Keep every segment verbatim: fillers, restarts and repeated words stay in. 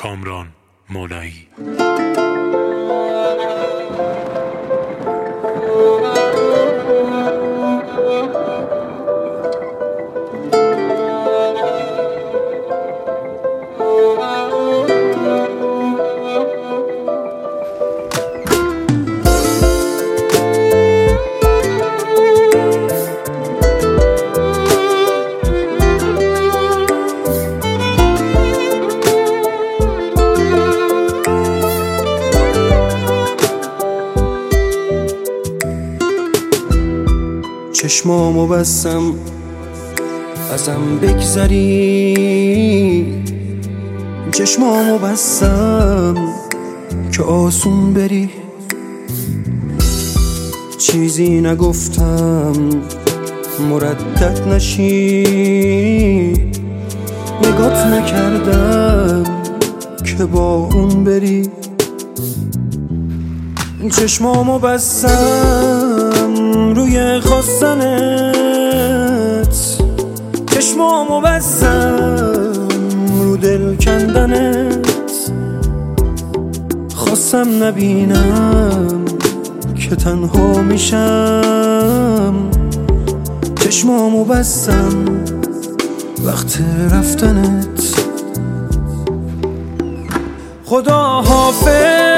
کامران مولایی. چشمامو بستم ازم بگذری، چشمامو بستم که آسون بری. چیزی نگفتم مردد نشی، نگات نکردم که با اون بری. چشمامو بستم روی خواستنت، چشمامو بستم رو دل کندنت. خواستم نبینم که تنها میشم، چشمامو بستم وقت رفتنت. خدا حافظ،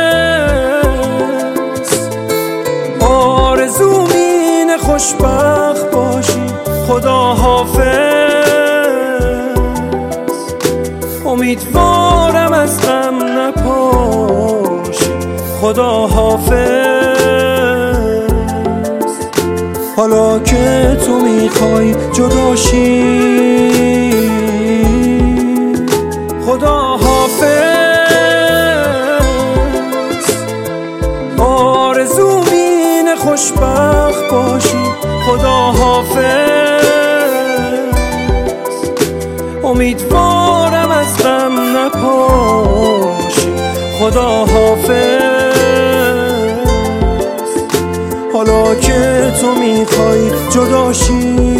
آرزوم اینه خوشبخت باشی. خدا حافظ، امیدوارم از غم نپاشی. خدا حافظ، حالا که تو میخوای جداشی. خدا حافظ، آرزوم اینه خوشبخت باشی. خدا حافظ، امیدوارم از غم نپاشی. خدا حافظ، حالا که تو میخوای جداشی.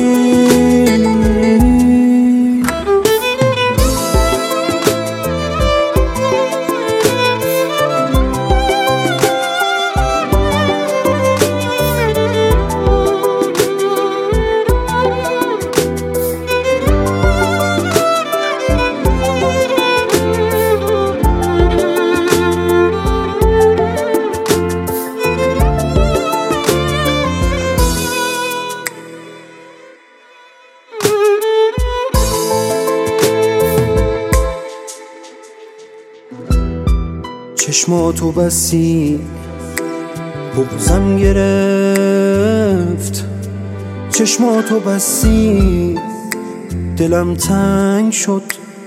چشماتو بستی بغضم گرفت، چشماتو بستی دلم تنگ شد.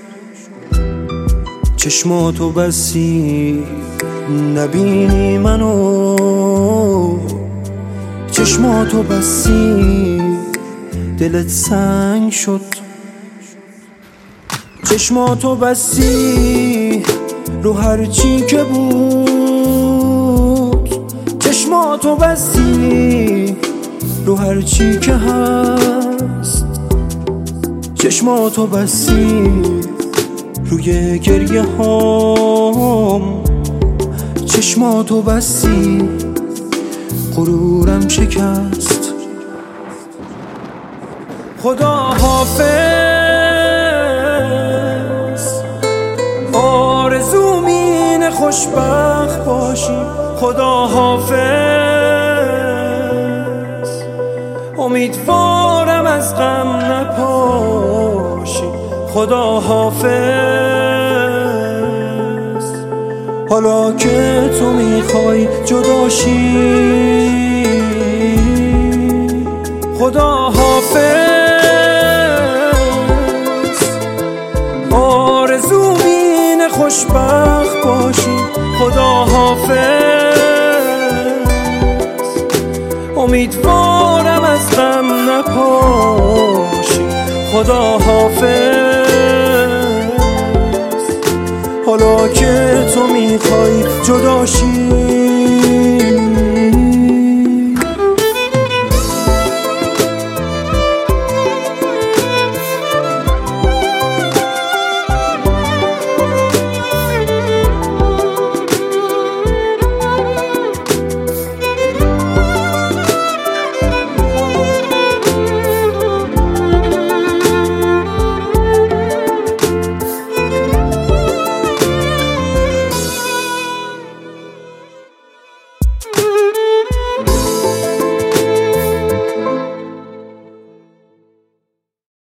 چشماتو بستی نبینی منو، چشماتو بستی دلت سنگ شد. چشماتو بستی رو هر چی که بود، چشماتو بستی رو هر چی که هست. چشماتو بستی روی گریه هام، چشماتو بستی غرورم شکست. خدا حافظ، آرزوم اینه خوشبخت باشی. خدا حافظ، امیدوارم از غم نپاشی. خدا حافظ، حالا که تو میخوای جداشی. خدا حافظ، آرزوم اینه خوشبخت باشی. خدا حافظ، امیدوارم از غم نپاشی. خدا حافظ، حالا که تو میخوای جداشی.